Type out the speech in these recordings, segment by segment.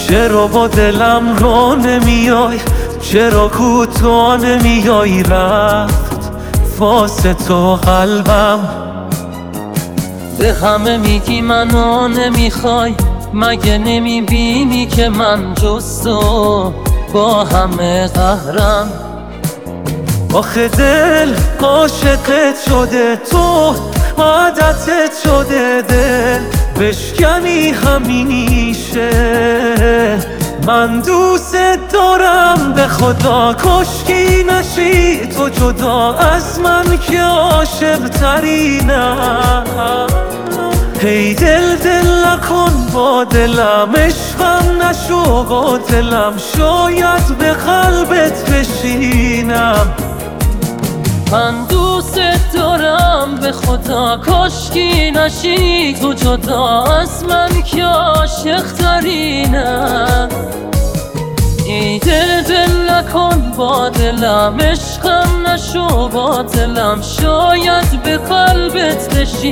چرا با دلم رو نمیای، چرا کوتاه نمیای، رفت واسه تو قلبم. به همه میگی منو نمیخوای، مگه نمیبینی که من جز تو با همه قهرم؟ آخه دل عاشقت شده، تو عادتت شده، دل بشکنی همیشه. من دوست دارم به خدا، کشکی نشی تو جدا از من که عاشق ترینم. هی دل نکن با دلم، عشقم نشو قاتلم، شاید به قلبت بشینم. من دوست دارم به خدا، کاشکی نشی تو جدا از من که عاشق ترینم. ای دل نکن با دلم، عشقم نشو باطلم، شاید به قلبت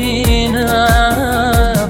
بشینم.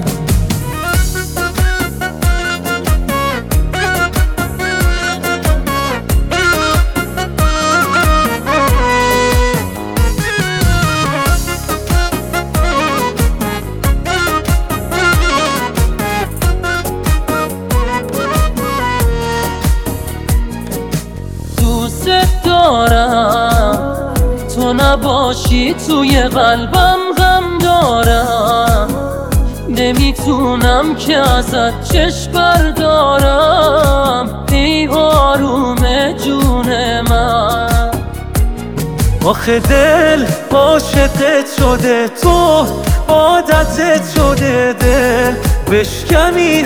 دوست دارم تو نباشی توی قلبم، غم دارم نمیتونم که ازت چشم بردارم. ای آروم جون من، آخه دل عاشقت شده، تو عادتت شده، دل بشکنی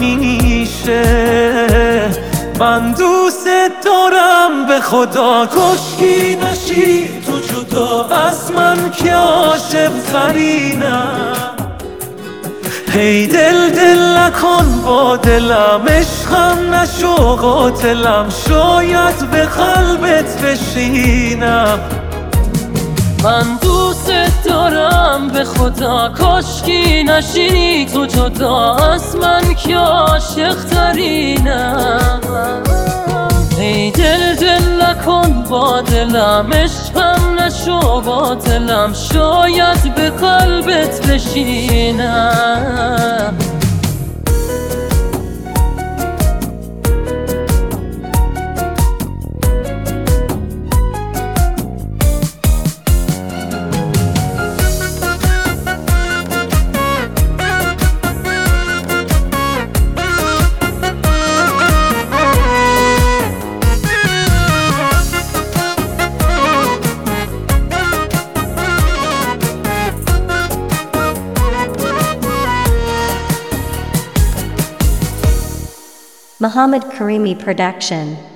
همیشه. من دوست دارم به خدا، کشکی نشی تو جدا از من که عاشق ترینم. هی دل نکن با دلم، عشقم نشو قاتلم، شاید به قلبت بشینم. من دوست دارم به خدا، کاشکی نشینی تو جدا از من که عاشق ترینم. ای دل نکن با دلم، عشقم نشو باطلم، شاید به قلبت بشینم. Muhammad Karimi Production.